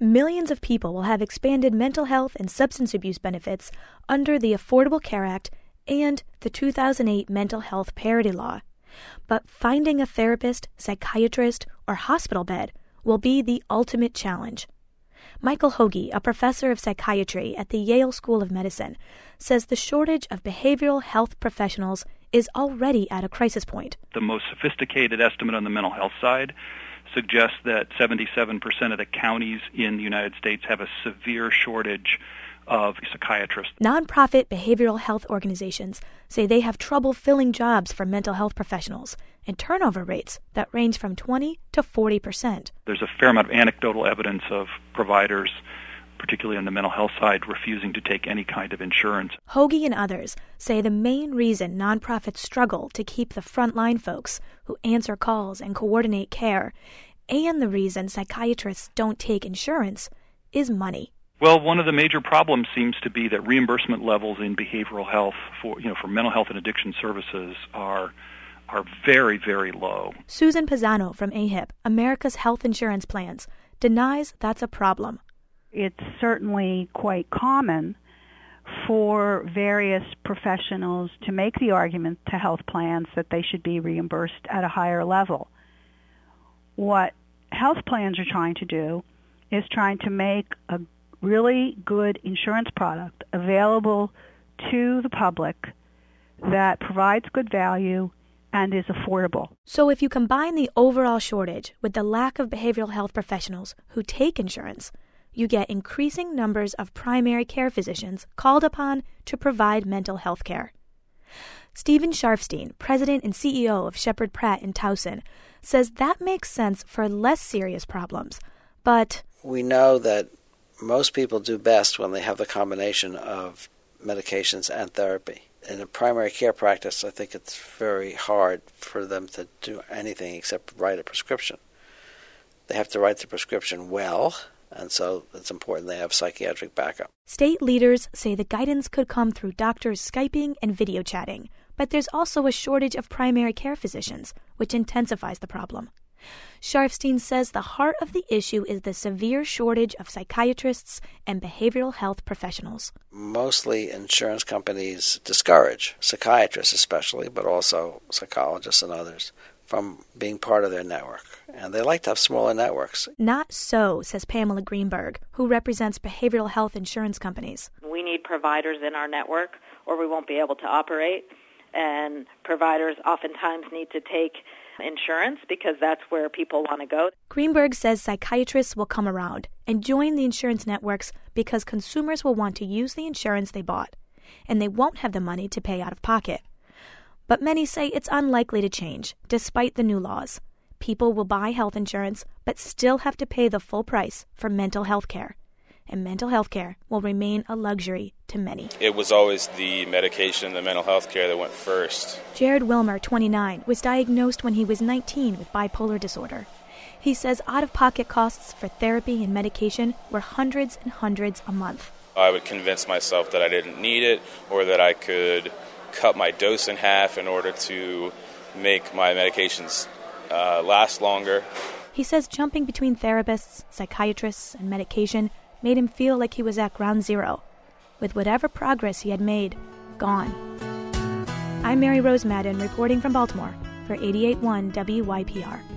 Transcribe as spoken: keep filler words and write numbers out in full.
millions of people will have expanded mental health and substance abuse benefits under the Affordable Care Act and the two thousand eight Mental Health Parity Law. But finding a therapist, psychiatrist, or hospital bed will be the ultimate challenge. Michael Hoge, a professor of psychiatry at the Yale School of Medicine, says the shortage of behavioral health professionals is already at a crisis point. The most sophisticated estimate on the mental health side suggests that seventy-seven percent of the counties in the United States have a severe shortage of psychiatrists. Nonprofit behavioral health organizations say they have trouble filling jobs for mental health professionals and turnover rates that range from twenty to forty percent. There's a fair amount of anecdotal evidence of providers, particularly on the mental health side, refusing to take any kind of insurance. Hoge and others say the main reason nonprofits struggle to keep the frontline folks who answer calls and coordinate care, and the reason psychiatrists don't take insurance, is money. Well, one of the major problems seems to be that reimbursement levels in behavioral health for, you know, for mental health and addiction services are are very, very low. Susan Pisano from A H I P, America's Health Insurance Plans, denies that's a problem. It's certainly quite common for various professionals to make the argument to health plans that they should be reimbursed at a higher level. What health plans are trying to do is trying to make a really good insurance product available to the public that provides good value and is affordable. So if you combine the overall shortage with the lack of behavioral health professionals who take insurance, you get increasing numbers of primary care physicians called upon to provide mental health care. Stephen Sharfstein, president and C E O of Sheppard Pratt in Towson, says that makes sense for less serious problems, but we know that most people do best when they have the combination of medications and therapy. In a primary care practice, I think it's very hard for them to do anything except write a prescription. They have to write the prescription well, and so it's important they have psychiatric backup. State leaders say the guidance could come through doctors Skyping and video chatting, but there's also a shortage of primary care physicians, which intensifies the problem. Sharfstein says the heart of the issue is the severe shortage of psychiatrists and behavioral health professionals. Mostly insurance companies discourage psychiatrists especially, but also psychologists and others, from being part of their network. And they like to have smaller networks. Not so, says Pamela Greenberg, who represents behavioral health insurance companies. We need providers in our network or we won't be able to operate. And providers oftentimes need to take insurance because that's where people want to go. Greenberg says psychiatrists will come around and join the insurance networks because consumers will want to use the insurance they bought, and they won't have the money to pay out of pocket. But many say it's unlikely to change, despite the new laws. People will buy health insurance, but still have to pay the full price for mental health care. And mental health care will remain a luxury to many. It was always the medication, the mental health care that went first. Jared Wilmer, twenty-nine, was diagnosed when he was nineteen with bipolar disorder. He says out-of-pocket costs for therapy and medication were hundreds and hundreds a month. I would convince myself that I didn't need it or that I could cut my dose in half in order to make my medications uh, last longer. He says jumping between therapists, psychiatrists, and medication made him feel like he was at ground zero, with whatever progress he had made gone. I'm Mary Rose Madden reporting from Baltimore for eighty-eight point one W Y P R.